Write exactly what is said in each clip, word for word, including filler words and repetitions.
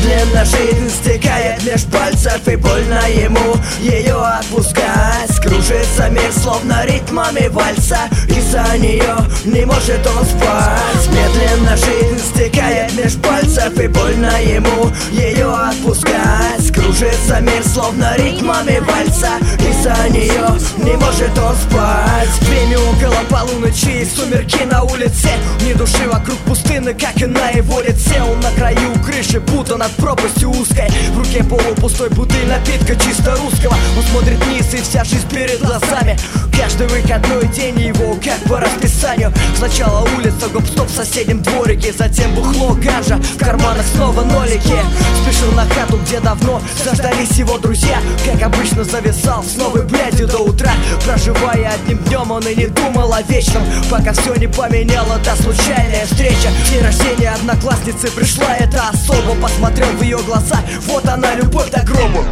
Медленно жизнь стекает меж пальцев, и больно ему ее отпускать. Кружится мир словно ритмами вальса, из-за нее не может он спать. Медленно жизнь стекает меж пальцев, и больно ему ее отпускать. Кружится мир словно ритмами вальса, из-за нее не может он спать. Время около полуночи, и сумерки на улице. Ни души вокруг пустыны, как и на его лице. Он на краю крыши, будто над пропастью узкой. В руке полупустой бутыль напитка чисто русского. Он смотрит вниз, и вся жизнь перед глазами. Каждый выходной день его, как по расписанию. Сначала улица, гоп-стоп в соседнем дворике. Затем бухло, ганжа, в карманах снова нолики. Спешил на хату, где давно заждались его друзья. Как обычно зависал с новой блядью до утра. Проживая одним днем, он и не думал о вечном, пока все не поменяла та случайная встреча. День рождения одноклассницы, пришла эта особа. Посмотрел в ее глаза, вот она, любовь до гробу.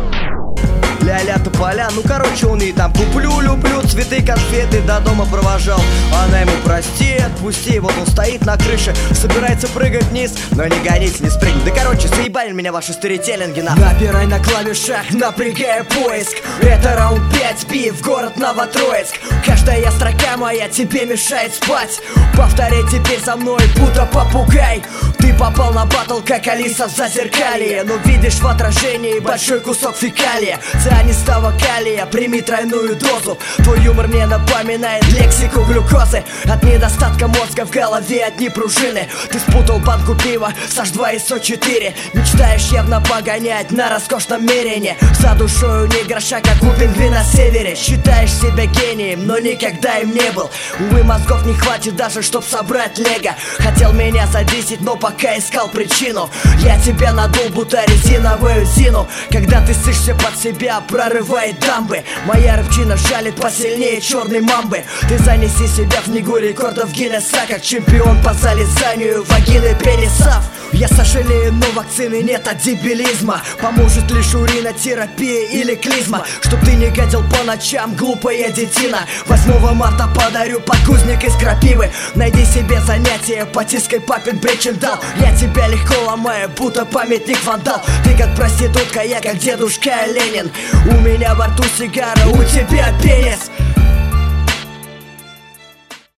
Ля-ля тополя, ну короче он и там куплю, люблю, цветы, конфеты до дома провожал. Она ему прости, отпусти, вот он стоит на крыше, собирается прыгать вниз, но не гонись, не спрыгнет. Да короче, заебали меня ваши сторителлинги, на. Набирай на клавишах, напрягая поиск. Это раунд пять, би в город Новотроицк. Каждая строка моя тебе мешает спать. Повторяй теперь за мной, будто попугай. Ты попал на батл, как Алиса в зазеркалье, но видишь в отражении большой кусок фекалия. Цианистого калия, прими тройную дозу. Твой юмор мне напоминает лексику глюкозы. От недостатка мозга в голове одни пружины. Ты спутал банку пива с эйч два и эс о четыре. Мечтаешь явно погонять на роскошном мерине. За душою не гроша, как у пингвина на севере. Считаешь себя гением, но никогда им не был. Увы, мозгов не хватит даже, чтоб собрать лего. Хотел меня задесить, но пока искал причину. Я тебя надул, будто резиновую зину. Когда ты сышься под себя, прорывает дамбы. Моя рыбчина жалит посильнее черной мамбы. Ты занеси себя в книгу рекордов Гиннесса, как чемпион по залезанию вагины пенисов. Я сожалею, но вакцины нет от дебилизма. Поможет лишь уринотерапия или клизма. Чтоб ты не гадил по ночам, глупая детина. восьмого марта подарю подгузник из крапивы. Найди себе занятие, потискай папин причиндал. Я тебя легко ломаю, будто памятник вандал. Ты как проститутка, я как дедушка Ленин. У меня во рту сигара, у тебя пенис.